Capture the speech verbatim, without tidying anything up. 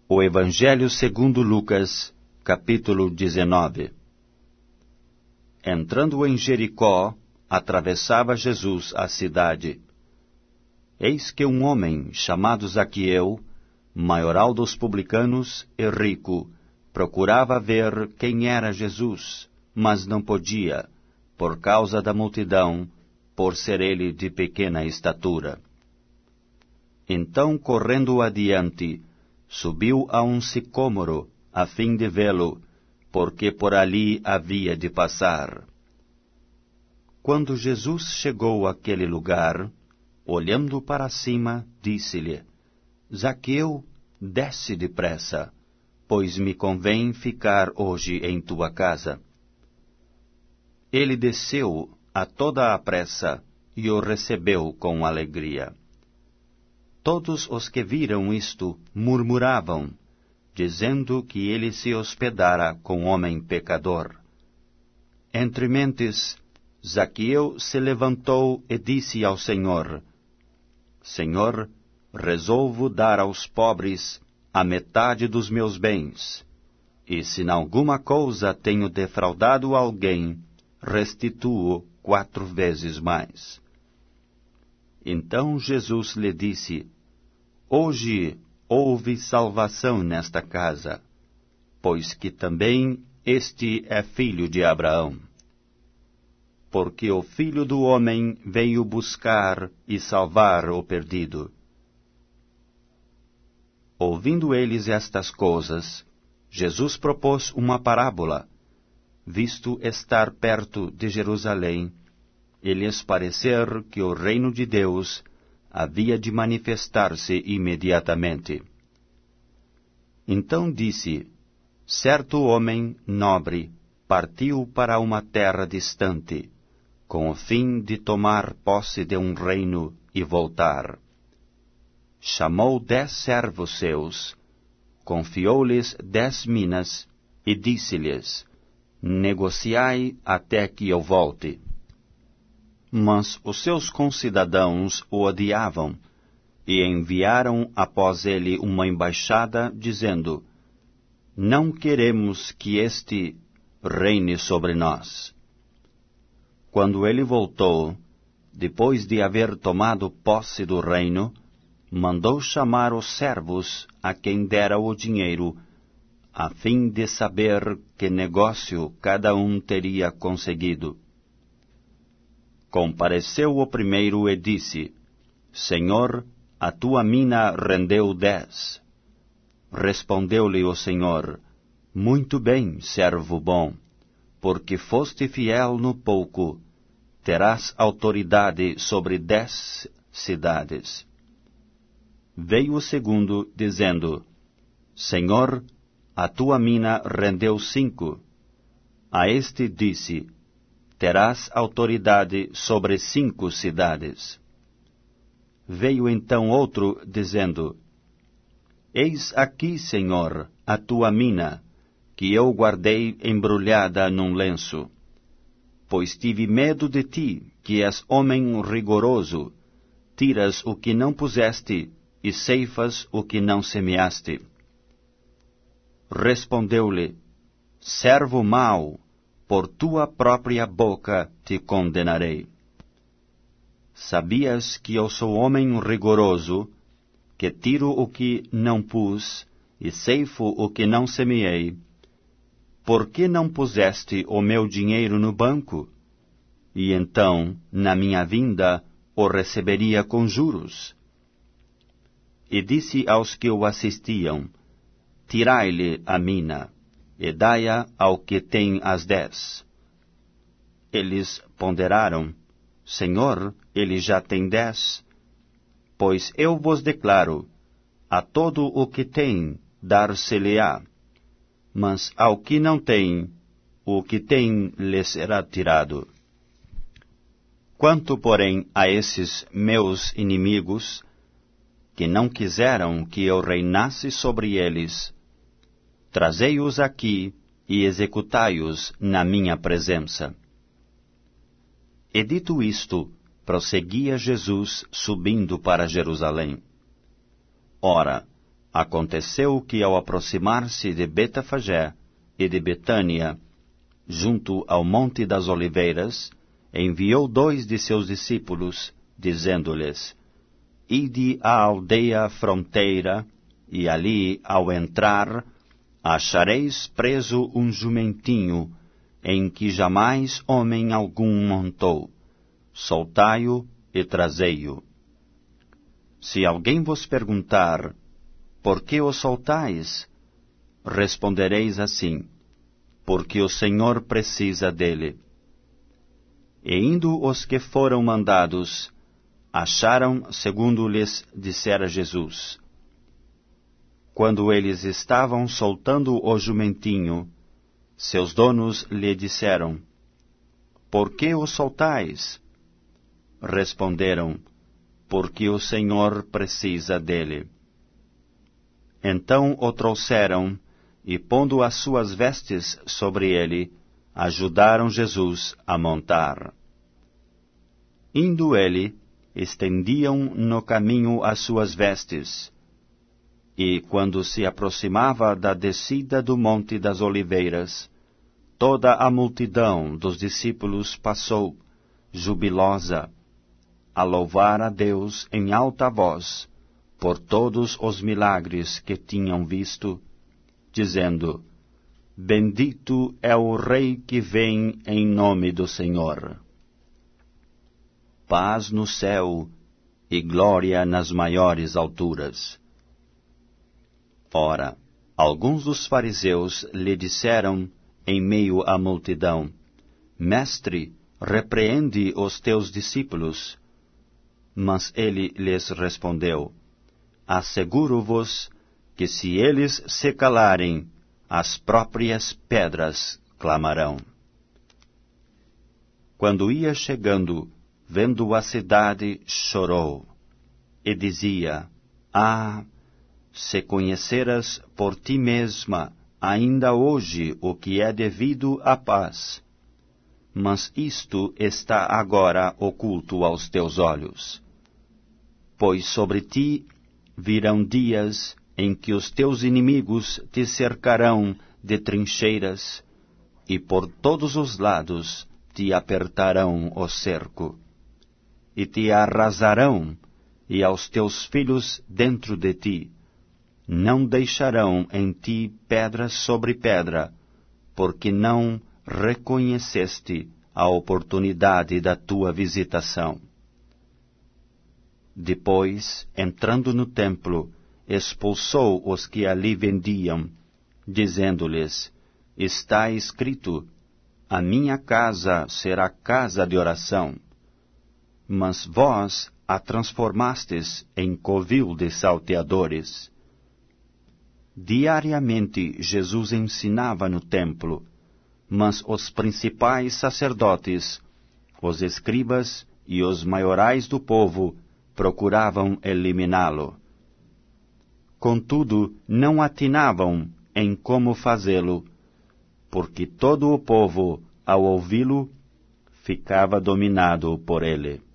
O Evangelho segundo Lucas, capítulo dezenove. Entrando em Jericó, atravessava Jesus a cidade. Eis que um homem, chamado Zaqueu, maioral dos publicanos e rico, procurava ver quem era Jesus, mas não podia, por causa da multidão, por ser ele de pequena estatura. Então, correndo adiante, subiu a um sicômoro, a fim de vê-lo, porque por ali havia de passar. Quando Jesus chegou àquele lugar, olhando para cima, disse-lhe: Zaqueu, desce depressa, pois me convém ficar hoje em tua casa. Ele desceu a toda a pressa e o recebeu com alegria. Todos os que viram isto murmuravam, dizendo que ele se hospedara com homem pecador. Entre mentes, Zaqueu se levantou e disse ao Senhor: Senhor, resolvo dar aos pobres a metade dos meus bens, e se em alguma coisa tenho defraudado alguém, restituo quatro vezes mais. Então Jesus lhe disse: Hoje houve salvação nesta casa, pois que também este é filho de Abraão. Porque o Filho do Homem veio buscar e salvar o perdido. Ouvindo eles estas coisas, Jesus propôs uma parábola, visto estar perto de Jerusalém, e lhes parecer que o reino de Deus havia de manifestar-se imediatamente. Então disse: Certo homem nobre partiu para uma terra distante, com o fim de tomar posse de um reino e voltar. Chamou dez servos seus, confiou-lhes dez minas e disse-lhes: Negociai até que eu volte. Mas os seus concidadãos o odiavam, e enviaram após ele uma embaixada, dizendo: Não queremos que este reine sobre nós. Quando ele voltou, depois de haver tomado posse do reino, mandou chamar os servos a quem dera o dinheiro, a fim de saber que negócio cada um teria conseguido. Compareceu o primeiro e disse: Senhor, a tua mina rendeu dez. Respondeu-lhe o Senhor: Muito bem, servo bom, porque foste fiel no pouco, terás autoridade sobre dez cidades. Veio o segundo, dizendo: Senhor, a tua mina rendeu cinco. A este disse: Terás autoridade sobre cinco cidades. Veio então outro, dizendo: Eis aqui, Senhor, a tua mina, que eu guardei embrulhada num lenço. Pois tive medo de ti, que és homem rigoroso, tiras o que não puseste e ceifas o que não semeaste. Respondeu-lhe: Servo mau, por tua própria boca te condenarei. Sabias que eu sou homem rigoroso, que tiro o que não pus e ceifo o que não semeei? Por que não puseste o meu dinheiro no banco? E então, na minha vinda, o receberia com juros. E disse aos que o assistiam: Tirai-lhe a mina, e dai-a ao que tem as dez. Eles ponderaram: Senhor, ele já tem dez. Pois eu vos declaro, a todo o que tem, dar-se-lhe-á. Mas ao que não tem, o que tem lhe será tirado. Quanto, porém, a esses meus inimigos, que não quiseram que eu reinasse sobre eles, trazei-os aqui e executai-os na minha presença. E dito isto, prosseguia Jesus subindo para Jerusalém. Ora, Aconteceu que, ao aproximar-se de Betafagé e de Betânia, junto ao Monte das Oliveiras, enviou dois de seus discípulos, dizendo-lhes: Ide à aldeia fronteira, e ali, ao entrar, achareis preso um jumentinho, em que jamais homem algum montou. Soltai-o e trazei-o. Se alguém vos perguntar, por que o soltais? Respondereis assim, porque o Senhor precisa dele. E indo os que foram mandados, acharam segundo lhes dissera Jesus. Quando eles estavam soltando o jumentinho, seus donos lhe disseram: Por que o soltais? Responderam: Porque o Senhor precisa dele. Então o trouxeram, e pondo as suas vestes sobre ele, ajudaram Jesus a montar. Indo ele, estendiam no caminho as suas vestes. E, quando se aproximava da descida do Monte das Oliveiras, toda a multidão dos discípulos passou, jubilosa, a louvar a Deus em alta voz, por todos os milagres que tinham visto, dizendo: Bendito é o Rei que vem em nome do Senhor. Paz no céu e glória nas maiores alturas. Ora, alguns dos fariseus lhe disseram, em meio à multidão: Mestre, repreende os teus discípulos. Mas ele lhes respondeu: Asseguro-vos que se eles se calarem, as próprias pedras clamarão. Quando ia chegando, vendo a cidade, chorou, e dizia: Ah, se conheceras por ti mesma ainda hoje o que é devido à paz! Mas isto está agora oculto aos teus olhos. Pois sobre ti virão dias em que os teus inimigos te cercarão de trincheiras, e por todos os lados te apertarão o cerco, e te arrasarão, e aos teus filhos dentro de ti. Não deixarão em ti pedra sobre pedra, porque não reconheceste a oportunidade da tua visitação. Depois, entrando no templo, expulsou os que ali vendiam, dizendo-lhes: Está escrito: A minha casa será casa de oração. Mas vós a transformastes em covil de salteadores. Diariamente Jesus ensinava no templo, mas os principais sacerdotes, os escribas e os maiorais do povo procuravam eliminá-lo. Contudo, não atinavam em como fazê-lo, porque todo o povo, ao ouvi-lo, ficava dominado por ele.